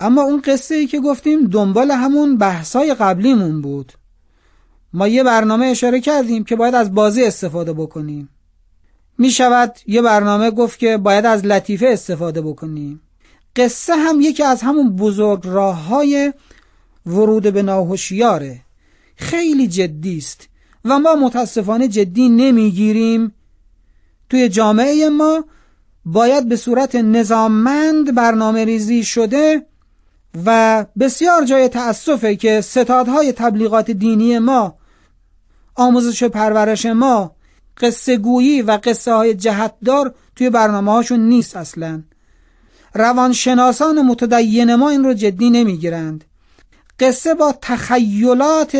اما اون قصه ای که گفتیم دنبال همون بحثای قبلیمون بود. ما یه برنامه اشاره کردیم که باید از بازی استفاده بکنیم. می شود یه برنامه گفت که باید از لطیفه استفاده بکنیم. قصه هم یکی از همون بزرگ راه‌های ورود به ناهوشیاره. خیلی جدی است و ما متاسفانه جدی نمیگیریم. توی جامعه ما باید به صورت نظاممند برنامه ریزی شده و بسیار جای تأسفه که ستادهای تبلیغات دینی ما، آموزش و پرورش ما، قصه گویی و قصه های جهتدار توی برنامه هاشون نیست. اصلا روانشناسان متدین ما این رو جدی نمیگیرند. قصه با تخیلات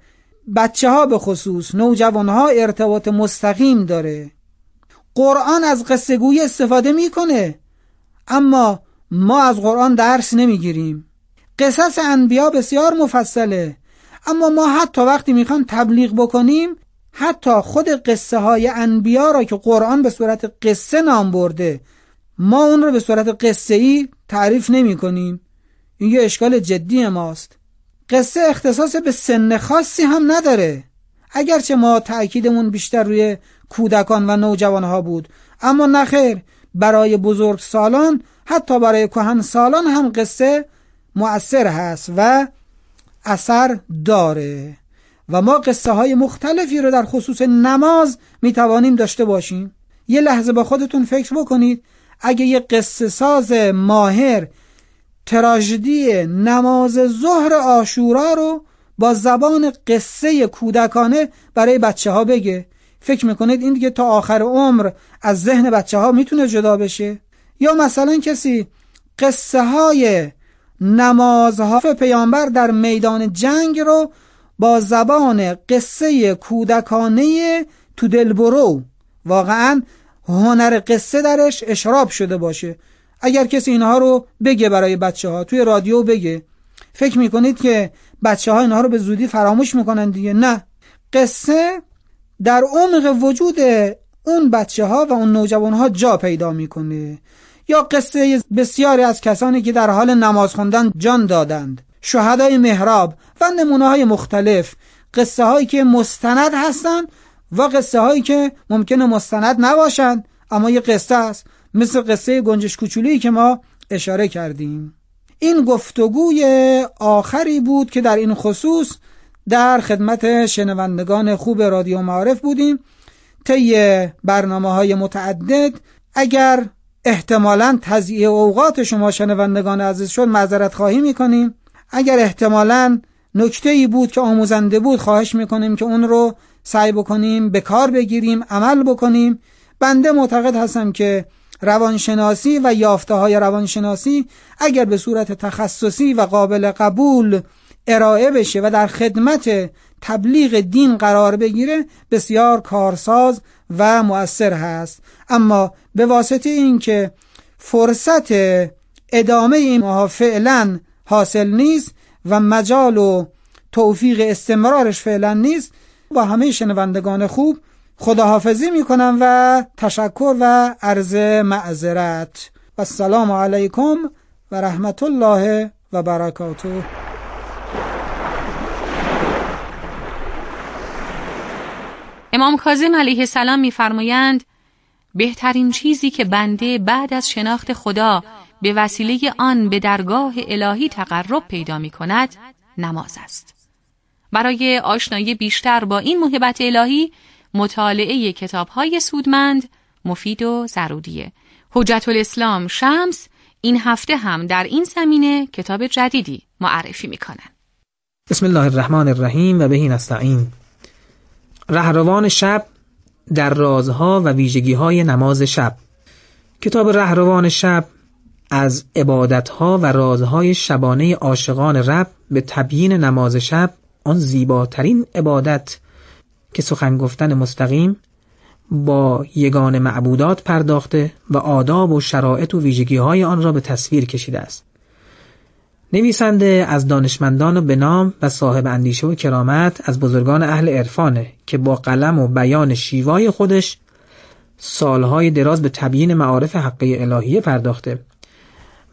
بچه ها به خصوص نوجوان ها ارتباط مستقیم داره. قرآن از قصه گویی استفاده میکنه اما ما از قرآن درس نمیگیریم. قصص انبیا بسیار مفصله اما ما حتی وقتی میخوام تبلیغ بکنیم حتی خود قصه های انبیا را که قرآن به صورت قصه نام برده ما اون رو به صورت قصه ای تعریف نمی کنیم. این یه اشکال جدی ماست. قصه اختصاص به سن خاصی هم نداره، اگرچه ما تأکیدمون بیشتر روی کودکان و نوجوانها بود، اما نخیر، برای بزرگ سالان حتی برای کهن سالان هم قصه مؤثر هست و اثر داره و ما قصه های مختلفی رو در خصوص نماز میتوانیم داشته باشیم. یه لحظه با خودتون فکر بکنید اگه یه قصه ساز ماهر تراژدی نماز ظهر عاشورا رو با زبان قصه کودکانه برای بچه ها بگه، فکر میکنید این دیگه تا آخر عمر از ذهن بچه ها میتونه جدا بشه؟ یا مثلا کسی قصه های نمازها پیامبر در میدان جنگ رو با زبان قصه کودکانه تو دل برو، واقعا هنر قصه درش اشراب شده باشه، اگر کسی اینها رو بگه برای بچه ها توی رادیو بگه، فکر میکنید که بچه ها اینها رو به زودی فراموش میکنن دیگه؟ نه، قصه در عمق وجود اون بچه ها و اون نوجوان ها جا پیدا میکنه. یا قصه بسیاری از کسانی که در حال نماز خوندن جان دادند، شهدای محراب و نمونه های مختلف، قصه هایی که مستند هستند و قصه هایی که ممکنه مستند نباشند اما یه قصه است، مثل قصه گنجش کوچولی که ما اشاره کردیم. این گفتگوی آخری بود که در این خصوص در خدمت شنوندگان خوب رادیو معارف بودیم. طی برنامه‌های متعدد اگر احتمالاً تضییع اوقات شما شنوندگان عزیز شد معذرت خواهی می‌کنیم. اگر احتمالاً نکته‌ای بود که آموزنده بود خواهش می‌کنیم که اون رو سعی بکنیم به کار بگیریم، عمل بکنیم. بنده معتقد هستم که روانشناسی و یافته‌های روانشناسی اگر به صورت تخصصی و قابل قبول ارائه بشه و در خدمت تبلیغ دین قرار بگیره بسیار کارساز و مؤثر هست. اما به واسطه این که فرصت ادامه اینها فعلا حاصل نیست و مجال و توفیق استمرارش فعلا نیست، با همه شنوندگان خوب خداحافظی میکنم و تشکر و عرض معذرت. و السلام علیکم و رحمت الله و برکاته. امام کاظم علیه السلام می‌فرمایند بهترین چیزی که بنده بعد از شناخت خدا به وسیله آن به درگاه الهی تقرب پیدا می‌کند نماز است. برای آشنایی بیشتر با این موهبت الهی مطالعه کتاب‌های سودمند، مفید و ضروریه. حجت الاسلام شمس این هفته هم در این زمینه کتاب جدیدی معرفی می‌کنند. بسم الله الرحمن الرحیم و بهی نستعین. رهروان شب در رازها و ویژگی‌های نماز شب. کتاب رهروان شب از عبادت‌ها و رازهای شبانه عاشقان رب به تبیین نماز شب، آن زیباترین عبادت که سخن گفتن مستقیم با یگان معبودات پرداخته و آداب و شرایط و ویژگی‌های آن را به تصویر کشیده است. نویسنده از دانشمندان و به نام و صاحب اندیشه و کرامت از بزرگان اهل عرفانه که با قلم و بیان شیوای خودش سالهای دراز به تبیین معارف حقیقی الهیه پرداخته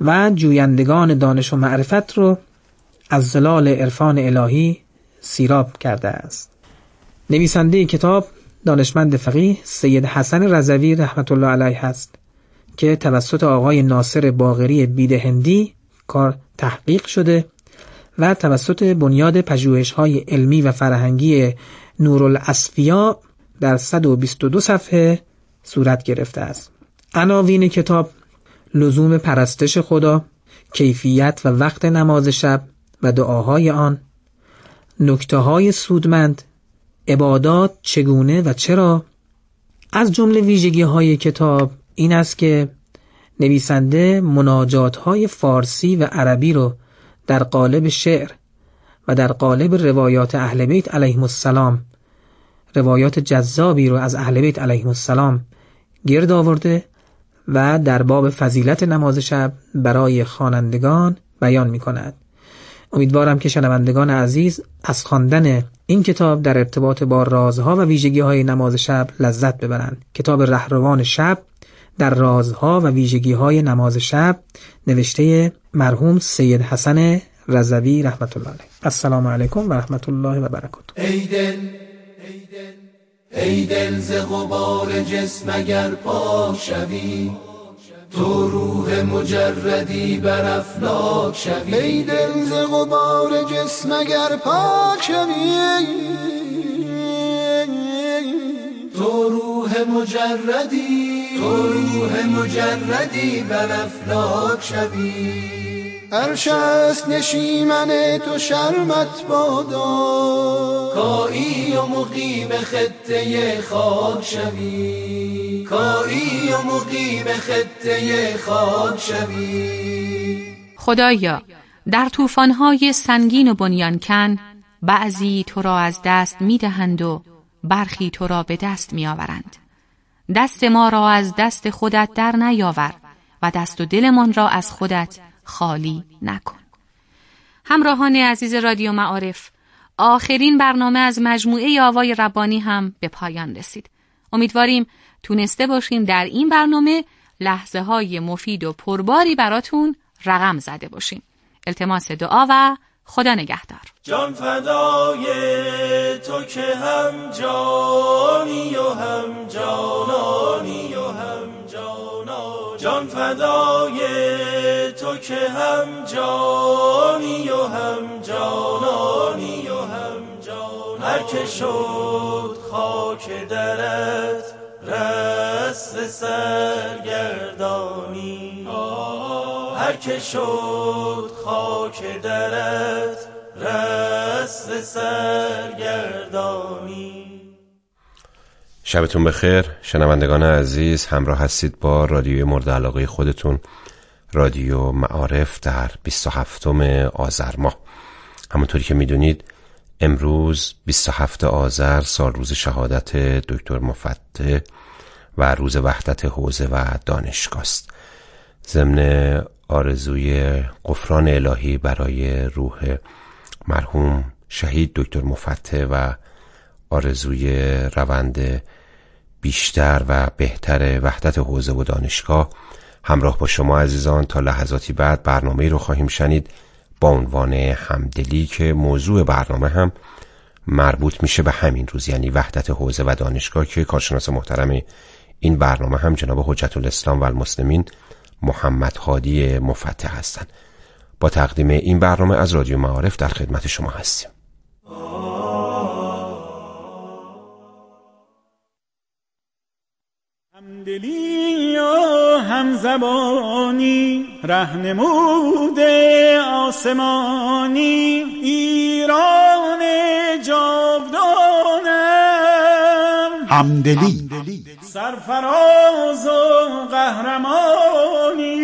و جویندگان دانش و معرفت رو از زلال عرفان الهی سیراب کرده است. نویسنده کتاب دانشمند فقیه سید حسن رضوی رحمت الله علیه است که توسط آقای ناصر باقری بیدهندی کار تحقیق شده و توسط بنیاد پژوهش‌های علمی و فرهنگی نورالاصفیاء در 122 صفحه صورت گرفته است. عناوین کتاب: لزوم پرستش خدا، کیفیت و وقت نماز شب و دعاهای آن، نکته‌های سودمند، عبادات چگونه و چرا. از جمله ویژگی‌های کتاب این است که نویسنده مناجات‌های فارسی و عربی رو در قالب شعر و در قالب روایات اهل بیت علیهم السلام، روایات جذابی رو از اهل بیت علیهم السلام گرد آورده و در باب فضیلت نماز شب برای خوانندگان بیان می کند. امیدوارم که شنوندگان عزیز از خواندن این کتاب در ارتباط با رازها و ویژگی‌های نماز شب لذت ببرند. کتاب رهروان شب در رازها و ویژگی‌های نماز شب، نوشته مرحوم سید حسن رضوی رحمت الله علیه. السلام علیکم و رحمت الله و برکاته. ای دل ز غبار جسم اگر پاک شوی، تو روح مجردی بر افلاک شوی. ای دل ز غبار جسم اگر پاک شوی، تو روح مجردی بر افلاک شوی. عرش است نشیمن تو شرمت بادا، کایی و مقیم خطه خاک شوی. خدایا، در طوفان‌های سنگین و بنیانکن بعضی تو را از دست می‌دهند و برخی تو را به دست می‌آورند. دست ما را از دست خودت در نیاور و دست و دلمان را از خودت خالی نکن. همراهان عزیز رادیو معارف، آخرین برنامه از مجموعه آوای ربانی هم به پایان رسید. امیدواریم تونسته باشیم در این برنامه لحظه های مفید و پرباری براتون رقم زده باشیم. التماس دعا و خدا نگهدار. جان فدای تو که هم جانی و هم جانانی و هم جانان. جان فدای تو که هم جانی و هم جانانی و هم جانان. هر که شد خاک درت رست سرگردانی، هر که شد خاک درت رست سرگردانی. شبتون بخیر شنوندگان عزیز، همراه هستید با رادیوی مورد علاقه خودتون، رادیو معارف در 27 آذر ماه. همونطوری که میدونید امروز 27 آذر سال روز شهادت دکتر مفتح و روز وحدت حوزه و دانشگاه است. ضمن آرزوی غفران الهی برای روح مرحوم شهید دکتر مفتح و آرزوی روند بیشتر و بهتر وحدت حوزه و دانشگاه، همراه با شما عزیزان تا لحظاتی بعد برنامه‌ای رو خواهیم شنید با عنوان همدلی که موضوع برنامه هم مربوط میشه به همین روز، یعنی وحدت حوزه و دانشگاه، که کارشناس محترم این برنامه هم جناب حجت الاسلام و المسلمین محمد هادی مفتح هستند. با تقدیم این برنامه از رادیو معارف در خدمت شما هستیم. همدلی و همزبانی رهنمود آسمانی، ایران جاودانم همدلی، سرفراز و قهرمانی،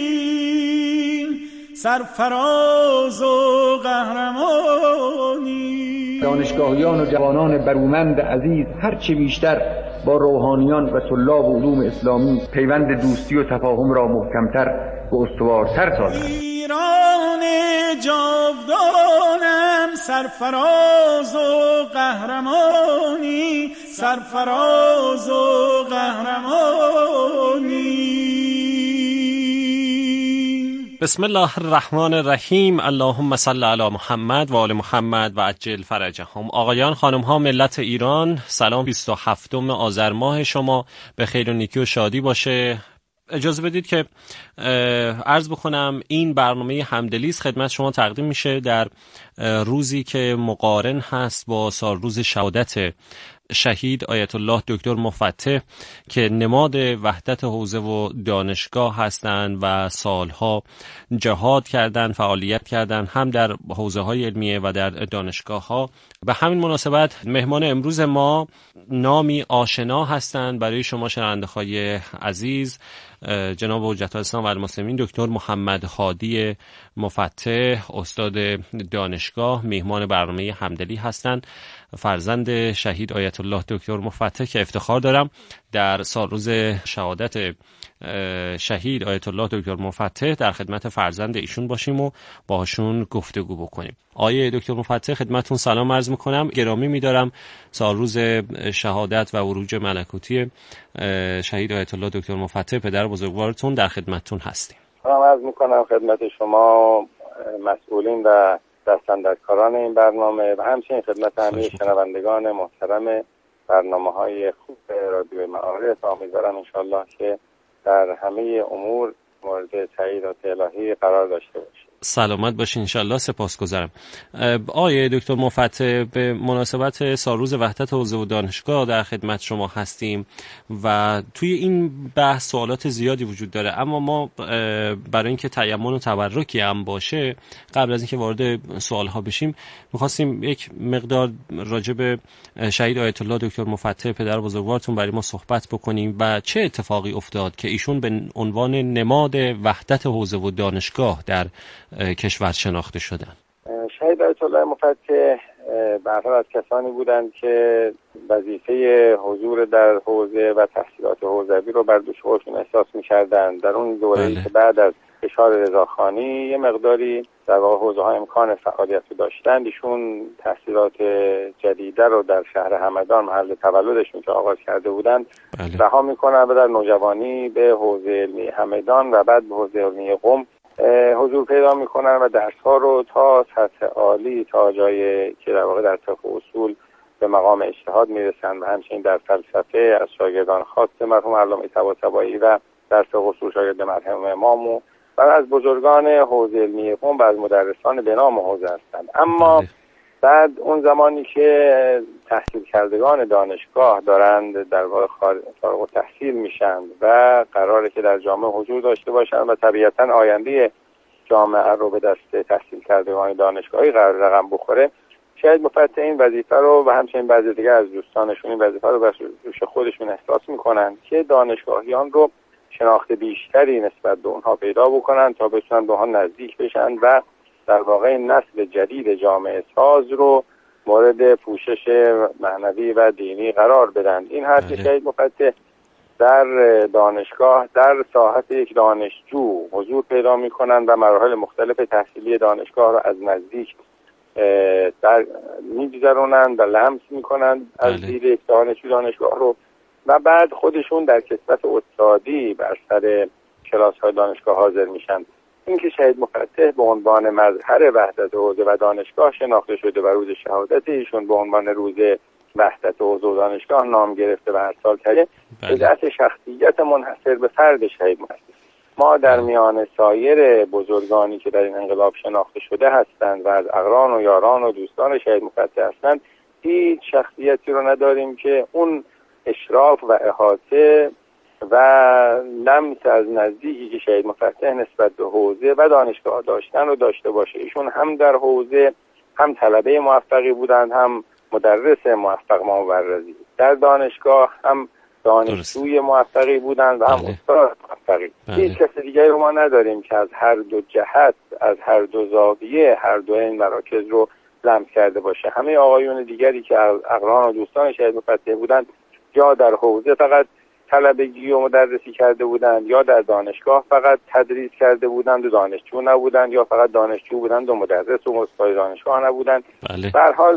سرفراز و قهرمانی. دانشگاهیان و جوانان برومند عزیز هرچه بیشتر با روحانیان و طلاب علوم اسلامی پیوند دوستی و تفاهم را محکمتر و استوارتر سازند. ایران جاودانم سرفراز و قهرمانی، سرفراز و قهرمانی. بسم الله الرحمن الرحیم. اللهم صل علی محمد و آل محمد و عجل فرجهم. آقایان خانم ها، ملت ایران، سلام. 27 آذر ماه شما به خیر و نیکی و شادی باشه. اجازه بدید که عرض بکنم این برنامه همدلیست خدمت شما تقدیم میشه در روزی که مقارن هست با سالروز شهادت شهید آیت الله دکتر مفتح که نماد وحدت حوزه و دانشگاه هستند و سالها جهاد کردند، فعالیت کردند هم در حوزه‌های علمیه و در دانشگاه‌ها. به همین مناسبت مهمان امروز ما نامی آشنا هستند برای شما شنونده‌های عزیز، جناب حجت الاسلام و المسلمین دکتر محمد هادی مفتح، استاد دانشگاه، میهمان برنامه همدلی هستند، فرزند شهید آیت الله دکتر مفتح که افتخار دارم در سالروز شهادت شهید آیت الله دکتر مفتح در خدمت فرزند ایشون باشیم و باهاشون گفتگو بکنیم. آیه دکتر مفتح خدمتون سلام عرض میکنم. گرامی میدارم سالروز شهادت و عروج ملکوتی شهید آیت الله دکتر مفتح پدر بزرگوارتون در خدمتتون هستیم. سلام عرض میکنم خدمت شما مسئولین و دستاندرکاران این برنامه و همچنین خدمت همه شنوندگان محترم برنامه‌های خوب رادیو معارف. امیدوارم انشالله که در همه امور مورد تاییدات الهی قرار داشته باشید. سلامت باشین انشالله. سپاسگزارم. آقای دکتر مفتح، به مناسبت سالروز وحدت حوزه و دانشگاه در خدمت شما هستیم و توی این بحث سوالات زیادی وجود داره، اما ما برای اینکه تیمم و تبرکی هم باشه قبل از اینکه وارد سوالها بشیم می‌خواستیم یک مقدار راجع به شهید آیت الله دکتر مفتح پدر بزرگوارتون برای ما صحبت بکنیم و چه اتفاقی افتاد که ایشون به عنوان نماد وحدت حوزه و دانشگاه در کشور شناخته شدن. شهید آیت الله مفتح به هر حال از کسانی بودند که وظیفه حضور در حوزه و تحصیلات حوزوی رو بر دوش خودشون احساس می‌کردند. در اون دوره‌ای که بعد از فشار رضاخانی یه مقداری در واقع حوزه‌ها امکان فعالیت رو داشتند، ایشون تحصیلات جدیده رو در شهر همدان محل تولدشون که آغاز کرده بودند رها می‌کنند و در نوجوانی به حوزه علمی همدان و بعد به حوزه علمی قم حضور پیدا میکنن و درس‌ها رو تا سطح عالی تا جایی که در واقع در فقه و اصول به مقام اجتهاد میرسن و همچنین در فلسفه از شاگردان خاص مرحوم علامه طباطبایی و در فقه و اصول شاگرد مرحوم امام و از بزرگان حوزه علمی قم و از مدرسان به نام حوزه هستند. اما بعد اون زمانی که تحصیل کردگان دانشگاه دارند در واقع فارغ التحصیل میشن و قراره که در جامعه حضور داشته باشن و طبیعتاً آینده جامعه رو به دست تحصیل کردگان دانشگاهی قرار رقم بخوره، شاید مفتح این وظیفه رو و همچنین بعضی دیگه از دوستانشون این وظیفه رو بر دوش خودشون احساس میکنن که دانشگاهیان رو شناخت بیشتری نسبت به اونها پیدا بکنن تا بتونن به اونها نزدیک بشن و در واقع نسل جدید جامعه ساز رو مورد پوشش معنوی و دینی قرار بدن. این هر که شهید مفتح در دانشگاه در ساحت یک دانشجو حضور پیدا میکنن و مراحل مختلف تحصیلی دانشگاه رو از نزدیک میگذرونن و لمس میکنن از دید یک دانشجو دانشگاه رو و بعد خودشون در کسبت استادی بر سر کلاس های دانشگاه حاضر میشن. این که شهید مفتح به عنوان مظهر وحدت حوزه و دانشگاه شناخته شده و روز شهادت ایشون به عنوان روز وحدت حوزه و دانشگاه نام گرفته و هر سال کرده به دست شخصیت منحصر به فرد شهید مفتح. ما در میان سایر بزرگانی که در این انقلاب شناخته شده هستند و از اقران و یاران و دوستان شهید مفتح هستند هیچ شخصیتی رو نداریم که اون اشراف و احاطه و لمس از نزدیکی که شهید مفتح نسبت به حوزه و دانشگاه داشتن رو داشته باشه. ایشون هم در حوزه هم طلبه موفقی بودند، هم مدرس موفق مبرزی، در دانشگاه هم دانشجوی موفقی بودند و هم استاد موفقی. هیچ کس دیگری رو ما نداریم که از هر دو جهت، از هر دو زاویه هر دو این مراکز رو لمس کرده باشه. همه آقایون دیگری که اقران و دوستان شهید مفتح بودند یا در حوزه فقط طلبگی و مدرسی کرده بودند یا در دانشگاه فقط تدریس کرده بودند و دانشجو نبودند یا فقط دانشجو بودند و مدرس و استاد دانشگاه نبودند. به هر حال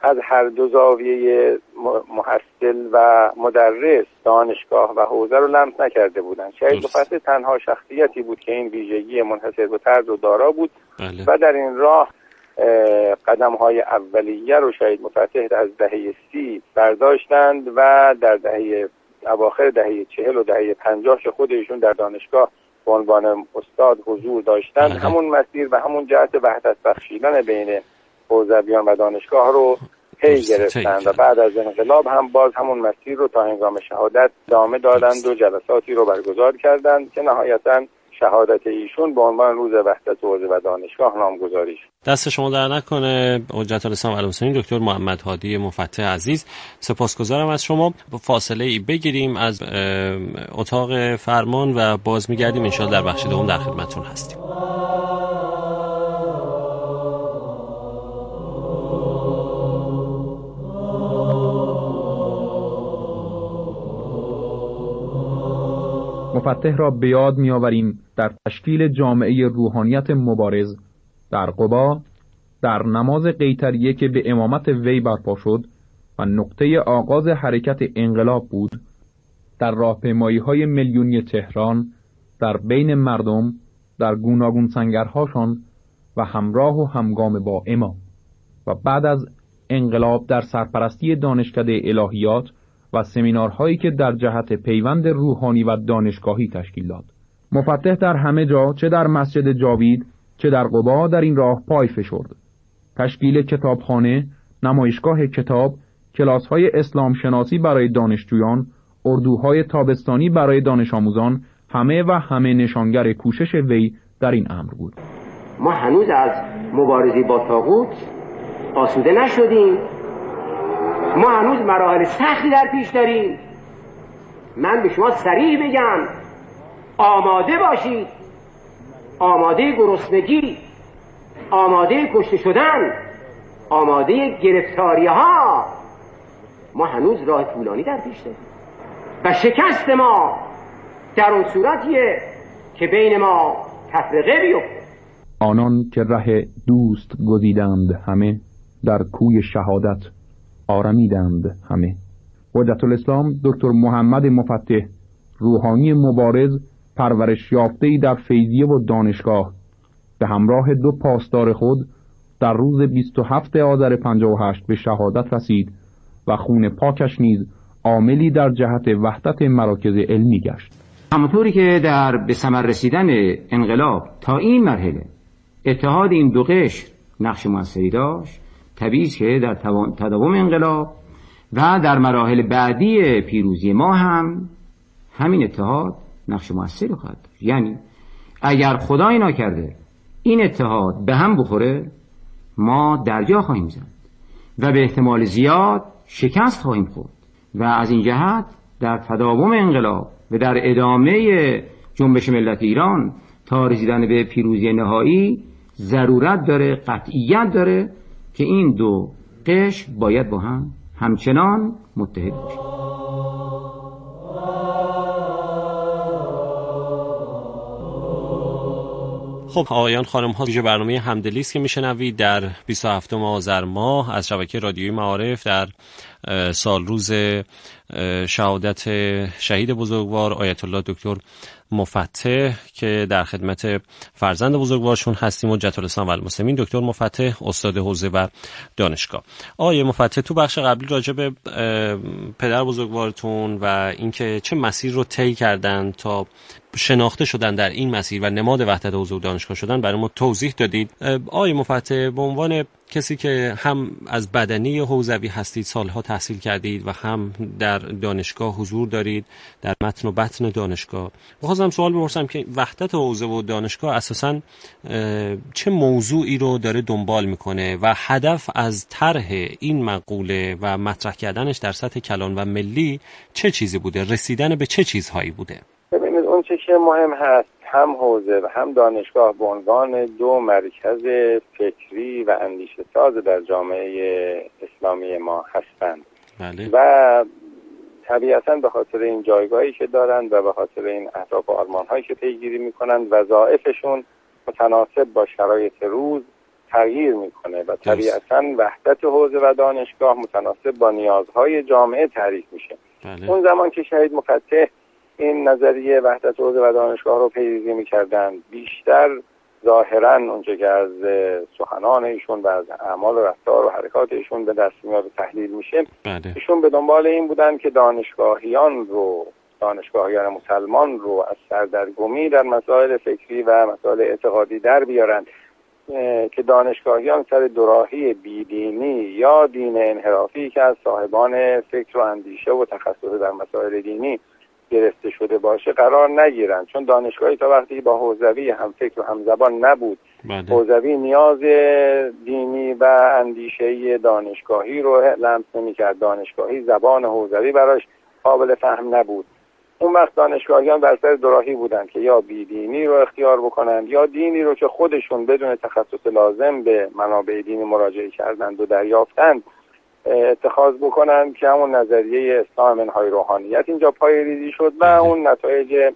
از هر دو زاویه محصل و مدرس دانشگاه و حوزه رو لمس نکرده بودند. شهید مفتح تنها شخصیتی بود که این ویژگی منحصر به فرد رو دارا بود. بله. و در این راه قدم‌های اولیه رو شهید مفتح از دهه 30 برداشتند و در اواخر دهه 40 و دهه 50 که خود ایشون در دانشگاه به عنوان استاد حضور داشتند، همون مسیر و همون جهت وحدت بخشیدن بین حوزویان و دانشگاه رو پی گرفتند و بعد از انقلاب هم باز همون مسیر رو تا هنگام شهادت ادامه دادند و جلساتی رو برگزار کردند که نهایتاً شهادت ایشون به عنوان روز وحدت حوزه و دانشگاه نامگذاری شد. دست شما در نکنه حجت الاسلام المسلمین دکتر محمد هادی مفتح عزیز. سپاسگزارم از شما. فاصله ای بگیریم از اتاق فرمان و باز میگردیم ان شاءالله در بخش دوم در خدمتتون هستیم. مفتح را به یاد می‌آوریم در تشکیل جامعه روحانیت مبارز در قبا، در نماز قیطریه که به امامت وی برپا شد و نقطه آغاز حرکت انقلاب بود، در راهپیمایی‌های میلیونی تهران، در بین مردم، در گوناگون سنگرهاشان و همراه و همگام با امام، و بعد از انقلاب در سرپرستی دانشکده الهیات و سمینارهایی که در جهت پیوند روحانی و دانشگاهی تشکیل داد. مفتح در همه جا، چه در مسجد جاوید چه در قبا، در این راه پای فشرد. تشکیل کتابخانه، نمایشگاه کتاب، کلاس‌های اسلام شناسی برای دانشجویان، اردوهای تابستانی برای دانش آموزان، همه نشانگر کوشش وی در این امر بود. ما هنوز از مبارزه با طاغوت آسوده نشدیم. ما هنوز مراحل سختی در پیش داریم. من به شما صریح بگم، آماده باشید، آماده گرسنگی، آماده کشته شدن، آماده گرفتاری ها. ما هنوز راه طولانی در پیش داریم و شکست ما در اون صورتیه که بین ما تفرقه بیفته. آنان که ره دوست گزیدند همه، در کوی شهادت آرمیدند همه. حجت الاسلام دکتر محمد مفتح، روحانی مبارز، پرورش یافته‌ای در فیضیه و دانشگاه، به همراه دو پاسدار خود در روز 27 آذر 58 به شهادت رسید و خون پاکش نیز عاملی در جهت وحدت مراکز علمی گشت. همونطوری که در به ثمر رسیدن انقلاب تا این مرحله اتحاد این دو قشر نقش موثری داشت، طبیعی است که در تداوم انقلاب و در مراحل بعدی پیروزی ما هم همین اتحاد نقش موثری خواهد داشت. یعنی اگر خدای ناکرده این اتحاد به هم بخوره، ما درجا خواهیم زد و به احتمال زیاد شکست خواهیم خورد و از این جهت در تداوم انقلاب و در ادامه جنبش ملت ایران تا رسیدن به پیروزی نهایی ضرورت داره، قطعیت داره که این دو قشر باید با هم همچنان متحد باشند. خب آقایان خانم ها، ویژه برنامه همدلی است که میشنوید در 27 آذر ماه از شبکه رادیویی معارف در سال روز شهادت شهید بزرگوار آیت الله دکتر مفتح که در خدمت فرزند بزرگوارشون هستیم، حجت الاسلام المسلمین دکتر مفتح، استاد حوزه و دانشگاه. آقای مفتح، تو بخش قبلی راجع به پدر بزرگوارتون و اینکه چه مسیر رو طی کردن تا شناخته شدن در این مسیر و نماد وحدت حوزه و دانشگاه شدن برای ما توضیح دادید. آقای مفتح، به عنوان کسی که هم از بدنی حوزوی هستید، سالها تحصیل کردید و هم در دانشگاه حضور دارید، در متن و بطن دانشگاه، می‌خواستم سوال بپرسم که وحدت حوزه و دانشگاه اساساً چه موضوعی رو داره دنبال میکنه و هدف از طرح این مقوله و مطرح کردنش در سطح کلان و ملی چه چیزی بوده؟ رسیدن به چه چیزهایی بوده؟ ببینید، اون چه که مهم هست، هم حوزه و هم دانشگاه به عنوان دو مرکز فکری و اندیشه ساز در جامعه اسلامی ما هستند. بله. و طبیعتاً به خاطر این جایگاهی که دارند و به خاطر این اهداف و آرمان‌هایی که پیگیری می‌کنند، وظایفشون متناسب با شرایط روز تغییر میکنه و طبیعتاً وحدت حوزه و دانشگاه متناسب با نیازهای جامعه تعریف میشه. اون زمان که شهید مفتح این نظریه وحدت حوزه و دانشگاه رو پیریزی میکردن، بیشتر ظاهراً اونچه که از سخنان ایشون و از اعمال و رفتار و حرکات ایشون به دست میاد و تحلیل میشه، ایشون به دنبال این بودن که دانشگاهیان مسلمان رو از سردرگمی در مسائل فکری و مسائل اعتقادی در بیارن، که دانشگاهیان سر دوراهی بیدینی یا دین انحرافی که از صاحبان فکر و اندیشه و تخصص در مسائل دینی گرفته شده باشه قرار نگیرن. چون دانشگاهی تا وقتی با حوزوی هم فکر و هم زبان نبود، حوزوی نیاز دینی و اندیشه‌ای دانشگاهی رو لمس نمی‌کرد، دانشگاهی زبان حوزوی براش قابل فهم نبود. اون وقت دانشگاهیان بر سر دوراهی بودن که یا بیدینی رو اختیار بکنند یا دینی رو که خودشون بدون تخصص لازم به منابع دینی مراجعه کردند و دریافتند اتخاذ بکنند، که همون نظریه اسلام منهای روحانیت اینجا پای ریزی شد و اون نتایج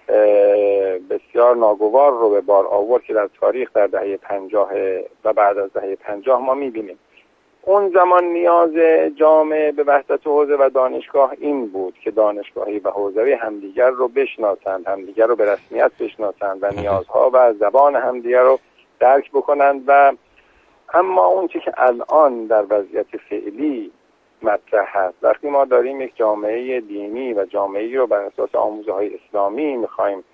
بسیار ناگوار رو به بار آورد که در تاریخ در دهه 50 و بعد از دهه 50 ما می‌بینیم. اون زمان نیاز جامعه به وحدت حوزه و دانشگاه این بود که دانشگاهی و حوزوی همدیگر رو بشناسند، همدیگر رو به رسمیت بشناسند و نیازها و زبان همدیگر رو درک بکنند. و اما اون چی که الان در وضعیت فعلی مطرح هست، وقتی ما داریم یک جامعه دینی و جامعه‌ای رو بر اساس آموزه‌های اسلامی می‌خوایم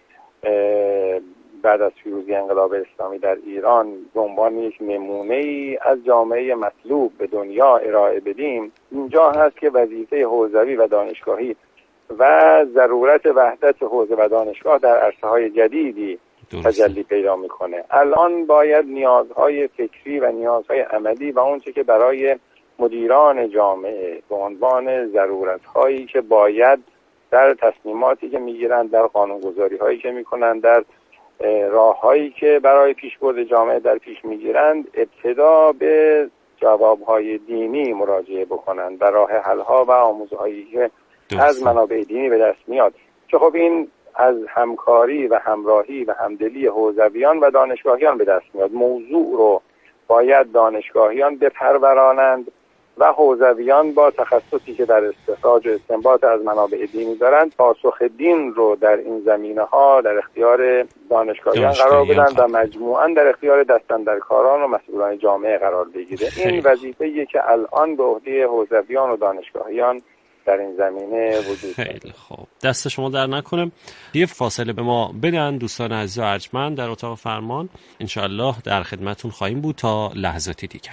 بعد از پیروزی انقلاب اسلامی در ایران به عنوان یک نمونه‌ای از جامعه مطلوب به دنیا ارائه بدیم، اینجا هست که وظیفه حوزوی و دانشگاهی و ضرورت وحدت حوزه و دانشگاه در عرصه‌های جدیدی تجلی پیدا میکنه. الان باید نیازهای فکری و نیازهای عملی و اون چه که برای مدیران جامعه به عنوان ضرورت‌هایی که باید در تصمیماتی که میگیرن، در قانونگذاری‌هایی که میکنن، در راه‌هایی که برای پیشبرد جامعه در پیش میگیرند، ابتدا به جواب‌های دینی مراجعه بکنند و راه حل‌ها و آموزهایی که از منابع دینی به دست میاد، که خب این از همکاری و همراهی و همدلی حوزویان و دانشگاهیان به دست میاد. موضوع رو باید دانشگاهیان بپرورانند و حوزویان با تخصصی که در استخراج و استنباط از منابع دینی دارند، پاسخ دین رو در این زمینه‌ها در اختیار دانشگاهیان قرار بدن و مجموعاً در اختیار دستاندرکاران و مسئولان جامعه قرار بگیره. این وظیفه‌ایه که الان به عهده حوزویان و دانشگاهیان در این زمینه وجود داره. خیلی خوب، دست شما در نکنه. یه فاصله به ما بدن دوستان عزیز و ارجمند در اتاق فرمان. انشاءالله در خدمتون خواهیم بود تا لحظاتی دیگر.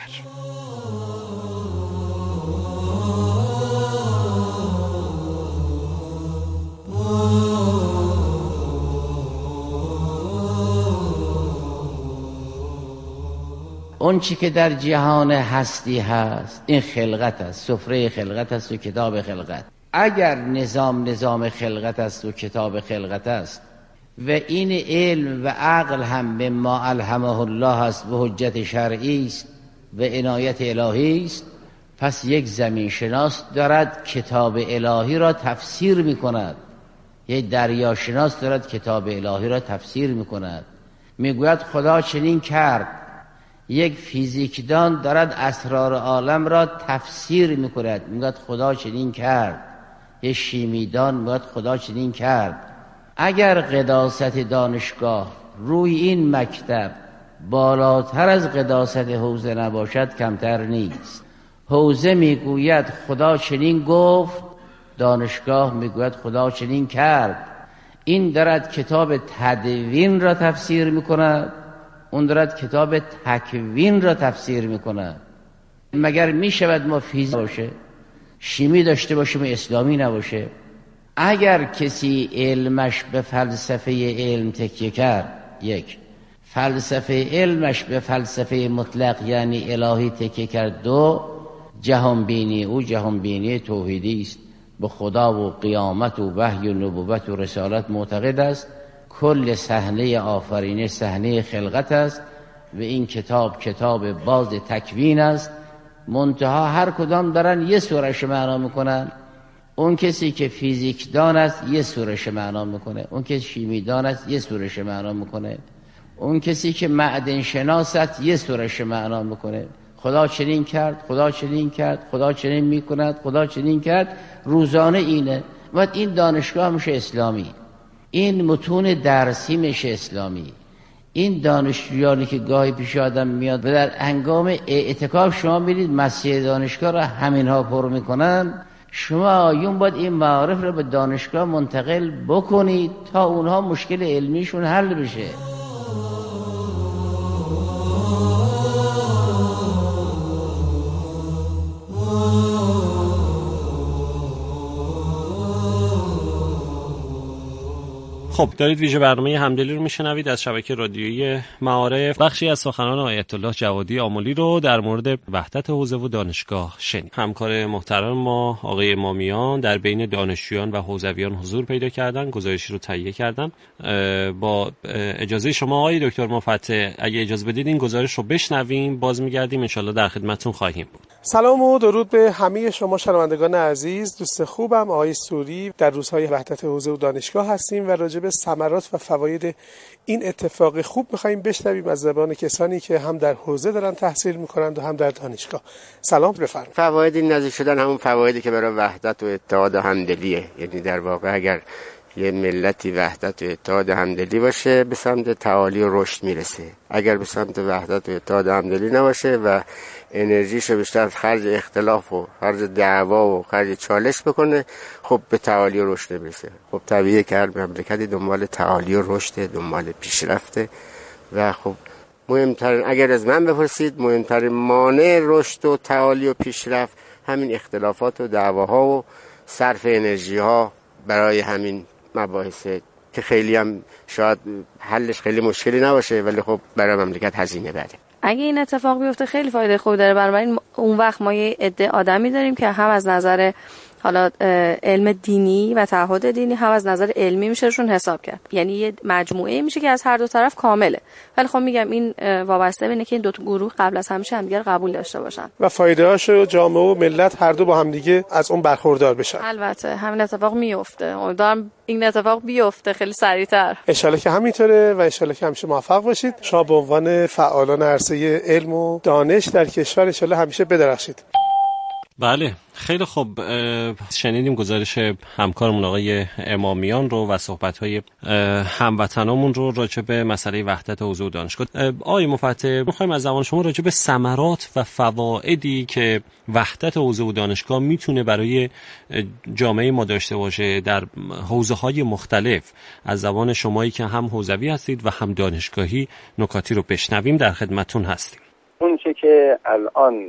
اون چی که در جهان هستی هست این خلقت است، سفره خلقت است و کتاب خلقت. اگر نظام خلقت است و کتاب خلقت است و این علم و عقل هم به ما الهمه الله است و حجت شرعی است و عنایت الهی است، پس یک زمین شناس دارد کتاب الهی را تفسیر می کند، یک دریا شناس دارد کتاب الهی را تفسیر می کند، می گوید خدا چنین کرد. یک فیزیکدان دارد اسرار عالم را تفسیر می کند، می گوید خدا چنین کرد. یک شیمیدان می گوید خدا چنین کرد. اگر قداست دانشگاه روی این مکتب بالاتر از قداست حوزه نباشد کمتر نیست. حوزه می گوید خدا چنین گفت، دانشگاه می گوید خدا چنین کرد. این دارد کتاب تدوین را تفسیر می کند، اون دارد کتاب تکوین را تفسیر میکنه. مگر میشود ما فیزیک باشه، شیمی داشته باشیم و اسلامی نباشه؟ اگر کسی علمش به فلسفه علم تکیه کرد، یک، فلسفه علمش به فلسفه مطلق یعنی الهی تکیه کرد، دو، جهان بینی او جهان بینی توحیدی است، به خدا و قیامت و وحی و نبوت و رسالت معتقد است. کل صحنه آفرینش صحنه خلقت است و این کتاب باز تکوین است. منتها هر کدام دارن یه سورش معنا میکنن. اون کسی که فیزیک دان است یه سورش معنا میکنه، اون که شیمی دان است یه سورش معنا میکنه، اون کسی که معدن شناست یه سورش معنا میکنه، خدا چنین کرد، خدا چنین کرد، خدا چنین میکند، خدا چنین کرد، روزانه اینه. و این دانشگاه میشه اسلامی، این متون درسی میشه اسلامی. این دانشجویانی که گاهی پیش آدم میاد و در هنگام اعتکاف شما میرید مسجد دانشگاه را همینها پر میکنن، شما آیون باید این معارف را به دانشگاه منتقل بکنید تا اونها مشکل علمیشون حل بشه. خب دارید ویژه برنامه همدلی رو میشنوید از شبکه رادیویی معارف. بخشی از سخنان آیت الله جوادی آملی رو در مورد وحدت حوزه و دانشگاه شنید. همکار محترم ما آقای امامیان در بین دانشجویان و حوزویان حضور پیدا کردن، گزارشی رو تهیه کردم. با اجازه شما آقای دکتر مفتح اگه اجازه بدید این گزارش رو بشنویم، باز میگردیم ان شاءالله در خدمتتون خواهیم بود. سلام و درود به همه شما شنوندگان عزیز. دوست خوبم آقای سوری در روزهای وحدت حوزه و دانشگاه هستیم و راجع به ثمرات و فواید این اتفاق خوب می‌خوایم بشنویم از زبان کسانی که هم در حوزه دارن تحصیل می‌کنند و هم در دانشگاه. سلام، بفرمایید. فواید این نزدیک شدن همون فوایدی که برای وحدت و اتحاد و همدلیه. یعنی در واقع اگر یه ملتی وحدت و اتحاد و همدلی باشه به سمت تعالی و رشد میرسه. اگر به سمت وحدت و اتحاد و همدلی نباشه و انرژیشو بیشتر خرج اختلاف و خرج دعوا و خرج چالش بکنه، خب به تعالی و رشد نمیرسه. خب طبیعیه که هر مملکتی دنبال تعالی و رشد، دنبال پیشرفته و خب مهمترین، اگر از من بپرسید، مهمترین مانع رشد و تعالی و پیشرفت همین اختلافات و دعواها و صرف انرژی ها برای همین مباحثه که خیلی هم شاید حلش خیلی مشکلی نباشه ولی خب برای مملکت هزینه بره. اگه این اتفاق بیفته خیلی فایده خوبی داره. بنابراین اون وقت ما یه عده آدمی داریم که هم از نظر حالا علم دینی و تعهد دینی هم از نظر علمی میشهشون حساب کرد. یعنی یه مجموعه میشه که از هر دو طرف کامله. ولی خب میگم این وابسته به اینه که این دو گروه قبل از همیشه همدیگر قبول داشته باشن و فایده‌هاشو جامعه و ملت هر دو با همدیگه از اون برخوردار بشن. البته همین اتفاق میفته. امیدوارم این اتفاق بیفته خیلی سریعتر. ان شاءالله که همینطوره و ان شاءالله که همیشه موفق باشید. شما به عنوان فعالان عرصه علم و دانش در کشور ان شاءالله همیشه بدرخشید. بله خیلی خوب، شنیدیم گزارش همکارمون آقای امامیان رو و صحبت‌های هموطنامون رو راجع به مسئله وحدت حوزه و دانشگاه. آقای مفتح می‌خوایم از زبان شما راجع به ثمرات و فوایدی که وحدت حوزه و دانشگاه میتونه برای جامعه ما داشته باشه در حوزه‌های مختلف، از زبان شمایی که هم حوزوی هستید و هم دانشگاهی نکاتی رو بشنویم. در خدمتتون هستیم. اون چه که الان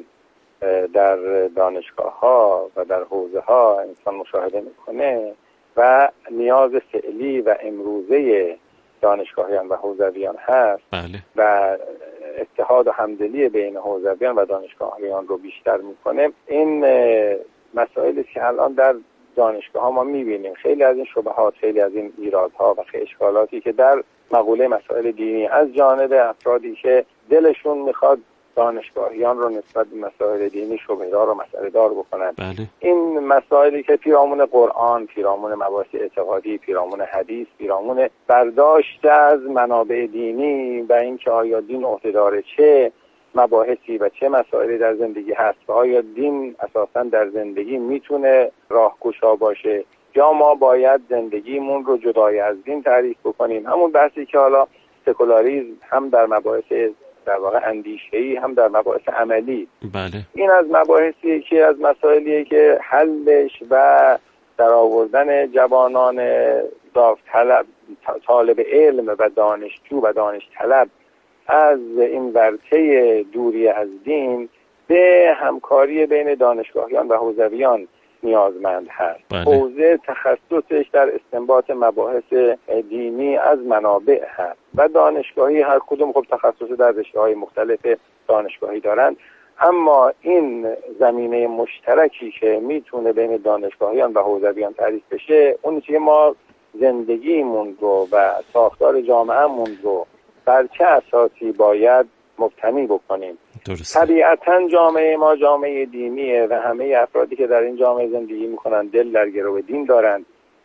در دانشگاه‌ها و در حوزه‌ها انسان مشاهده میکنه و نیاز فعلی و امروزه دانشگاهیان و حوزویان هست. بله. و اتحاد و همدلی بین حوزویان و دانشگاهیان رو بیشتر میکنه. این مسائلی که الان در دانشگاه‌ها ما میبینیم، خیلی از این شبهات، خیلی از این ایرادها و اشکالاتی که در مقوله مسائل دینی از جانب افرادی که دلشون میخواد دانشگاهیان رو نسبت به مسائل دینی شبهه‌دار و مسئله دار بکنن. بله. این مسائلی که پیرامون قرآن، پیرامون مباحث اعتقادی، پیرامون حدیث، پیرامون برداشت از منابع دینی و اینکه آیا دین عهده‌دار چه مباحثی و چه مسائلی در زندگی هست و آیا دین اساساً در زندگی میتونه راهگشا باشه یا ما باید زندگیمون رو جدای از دین تعریف بکنیم. همون بحثی که حالا سکولاریسم هم در مباحث در واقع اندیشه‌ای هم در مباحث عملی. بله. این از مباحثی که از مسائلیه که حلش و در آوردن جوانان داوطلب، طالب علم و دانشجو و دانش طلب از این ورطه دوری از دین به همکاری بین دانشگاهیان و حوزویان نیازمند هست. بله. حوزه تخصصش در استنباط مباحث دینی از منابع هست و دانشگاهی هر کدوم خب تخصص در رشته‌های مختلف دانشگاهی دارند، اما این زمینه مشترکی که میتونه بین دانشگاهیان و حوزویان تعریف بشه، اون چیزی ما زندگیمون رو و ساختار جامعهمون رو بر چه اساسی باید مبتنی بکنیم. درسته. طبیعتاً جامعه ما جامعه دینیه و همه افرادی که در این جامعه زندگی میکنن دل در گرو دین دارند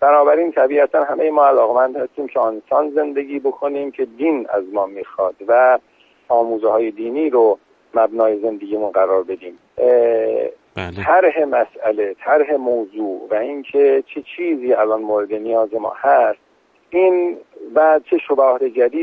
بنابراین طبیعتا همه ما علاقمند هستیم که آنسان زندگی بکنیم که دین از ما میخواد و آموزه های دینی رو مبنای زندگیمون قرار بدیم. طرح مسئله، طرح موضوع و اینکه چه چیزی الان مورد نیاز ما هست، این و چه شبهات جدید